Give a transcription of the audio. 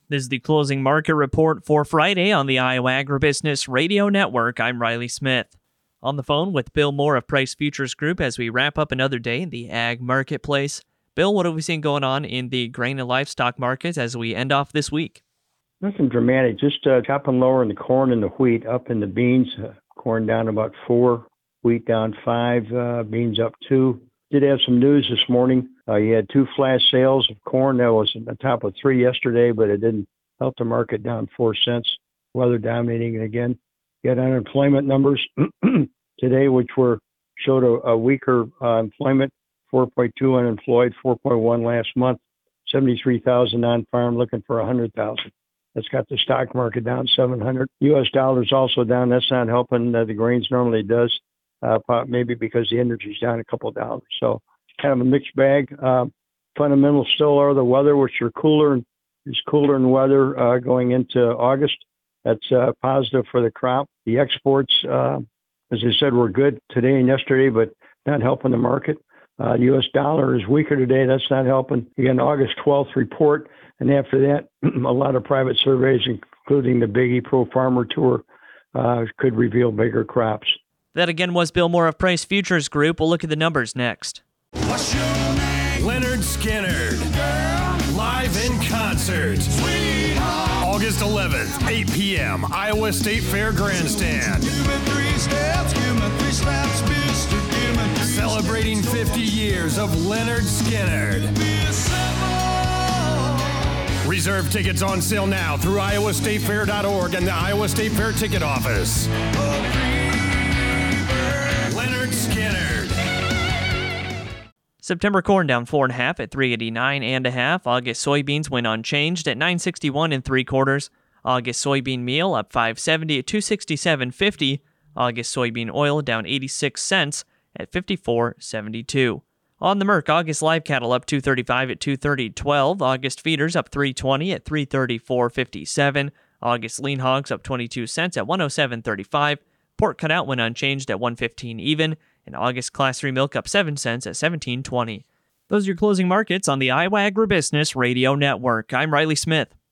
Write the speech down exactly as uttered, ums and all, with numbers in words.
This is the closing market report for Friday on the Iowa Agribusiness Radio Network. I'm Riley Smith. On the phone with Bill Moore of Price Futures Group as we wrap up another day in the ag marketplace. Bill, what have we seen going on in the grain and livestock markets as we end off this week? Nothing dramatic, just uh, chopping lower in the corn and the wheat, up in the beans. Uh, corn down about four, wheat down five, uh, beans up two. Did have some news this morning. Uh, you had two flash sales of corn. That was on top of three yesterday, but it didn't help the market, down four cents. Weather dominating it again. You had unemployment numbers today, which were showed a, a weaker uh, employment, four point two unemployed, four point one last month, seventy-three thousand non-farm, looking for one hundred thousand. That's got the stock market down seven hundred. U S dollars also down. That's not helping uh, the grains normally does. Uh, maybe because the energy's down a couple of dollars. So kind of a mixed bag. Uh, fundamentals still are the weather, which are cooler and is cooler in weather uh, going into August. That's uh, positive for the crop. The exports, uh, as I said, were good today and yesterday, but not helping the market. Uh, the U S dollar is weaker today. That's not helping. Again, August twelfth report. And after that, a lot of private surveys, including the Big E Pro Farmer Tour, uh, could reveal bigger crops. That again was Bill Moore of Price Futures Group. We'll look at the numbers next. Lynyrd Skynyrd, live in concert. August eleventh, eight p.m., Iowa State Fair Grandstand. Celebrating fifty years of Lynyrd Skynyrd. Reserve tickets on sale now through iowa state fair dot org and the Iowa State Fair ticket office. Lynyrd Skynyrd. September corn down four and a half at three eighty-nine and a half. August soybeans went unchanged at nine sixty-one and three quarters. August soybean meal up five seventy at two sixty-seven fifty. August soybean oil down eighty-six cents at fifty-four seventy-two. On the Merc, August live cattle up two thirty-five at two thirty twelve. August feeders up three twenty at three thirty-four fifty-seven. August lean hogs up twenty-two cents at one oh seven thirty-five. Pork cutout went unchanged at one fifteen even, and August Class three milk up seven cents at seventeen twenty. Those are your closing markets on the Iowa Agribusiness Radio Network. I'm Riley Smith.